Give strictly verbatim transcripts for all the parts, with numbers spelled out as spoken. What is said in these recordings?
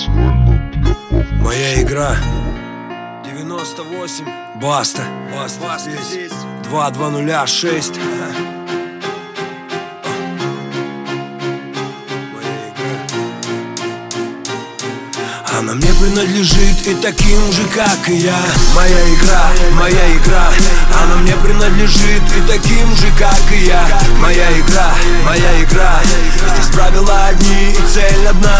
Моя игра. девяносто восемь. Баста. Баста, Баста здесь. два два нуля шесть. Она мне принадлежит и таким же, как и я. Моя игра, моя игра. Она мне принадлежит и таким же, как и я. Моя игра, моя игра. Здесь правила одни и цель одна.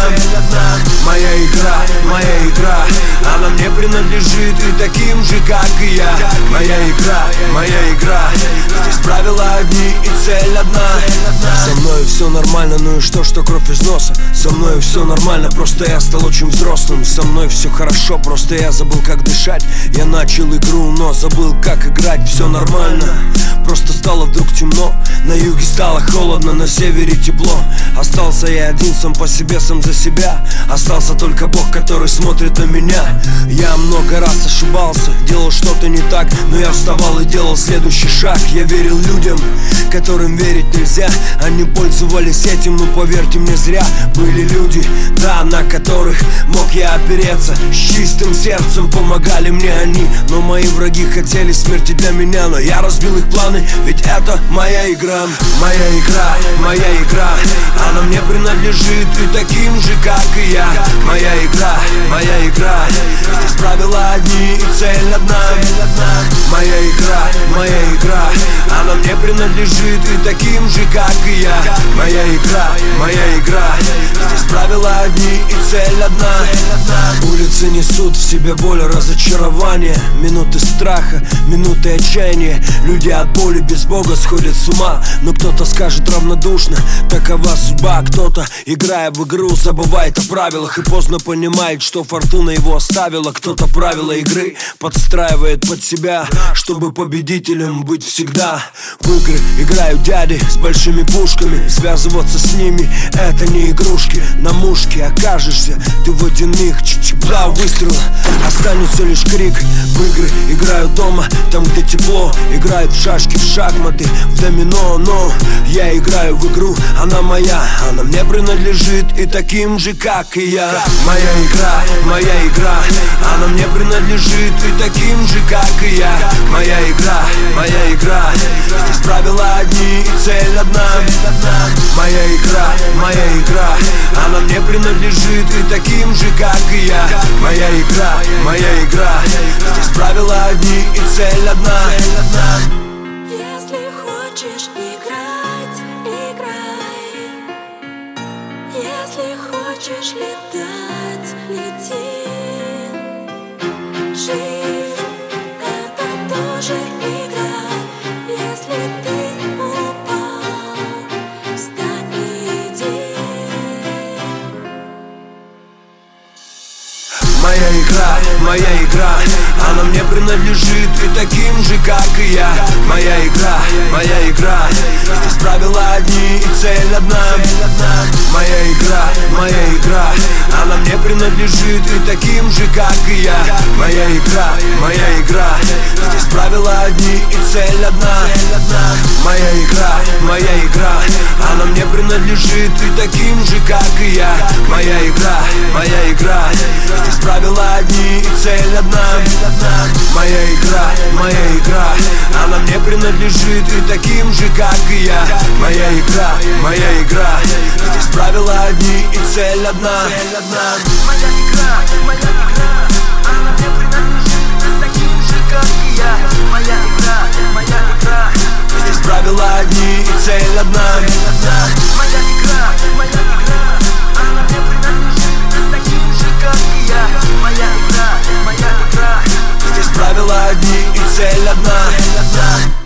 Моя игра, моя игра. Она мне принадлежит и таким же, как и я. Моя игра, моя игра. Здесь правила одни и цель одна. Со мной все нормально, ну и что, что кровь из носа. Со мной все нормально, просто я стал очень взрослым. Со мной все хорошо, просто я забыл, как дышать. Я начал игру, но забыл, как играть. Все нормально, просто стало вдруг темно. На юге стало холодно, на севере тепло. Остался я один, сам по себе, сам за себя. Остался только Бог, который смотрит на меня. Я много раз ошибался, делал что-то не так, но я вставал и делал следующий шаг. Я верил людям, которым верить нельзя. Они пользовались этим, но поверьте мне, зря. Были люди, да, на которых мог я опереться. С чистым сердцем помогали мне они. Но мои враги хотели смерти для меня. Но я разбил их планы, ведь это моя игра. Моя игра, моя игра. Она мне принадлежит и таким же, как и я. Моя игра, моя игра. Здесь правила одни и цель одна. Моя игра, моя игра. Она мне принадлежит и таким же, как и я. Моя игра, моя игра. Здесь правила одни и цель одна. Улицы несут в себе боль, разочарование, минуты страха, минуты отчаяния. Люди от боли без Бога сходят с ума. Но кто-то скажет равнодушно, такова судьба. Кто-то, играя в игру, забывает о правилах и поздно понимает, что фортуна его оставила. Кто-то правила игры подстраивает под себя, чтобы победителем быть всегда. В игры играют дяди с большими пушками. Связываться с ними — это не игрушки. На мушке окажешься ты в один миг. Чик-чик-бла, выстрел, останется лишь крик. В игры играют дома, там где тепло. Играют в шашки, в шахматы, в домино. Но я играю в игру, она моя. Она мне принадлежит и таким же, как и я. Моя игра, моя игра. Она мне принадлежит и таким же, как и я. Моя игра, моя игра. Здесь правила одни и цель одна. Моя игра, моя игра. Она мне принадлежит и таким же, как и я. Моя игра, моя игра. Здесь правила одни и цель одна. Если хочешь играть, играй. Если хочешь летать, лети. Жизнь — это тоже игра. Если ты упал, встань и иди. Моя игра, моя игра. Она мне принадлежит и таким же, как и я. Моя игра, моя игра. Здесь правила одни и цель одна. Моя игра, моя игра. Она мне принадлежит и таким же, как и я. Моя игра, моя игра. Здесь правила одни и цель одна. Моя игра, моя игра. Она мне принадлежит и таким же, как и я. Моя игра, моя игра. Здесь правила одни и цель одна. Моя игра, моя игра. Она мне принадлежит и таким же, как и я. Моя игра, моя игра. Здесь правила одни и цель одна. Моя игра, моя игра. Она мне принадлежит и таким же, как и я. Моя игра, моя игра. Здесь правила одни и цель одна. Моя игра, моя игра. Она мне принадлежит и таким же, как и я. Моя игра, моя игра. Здесь правила одни и цель одна.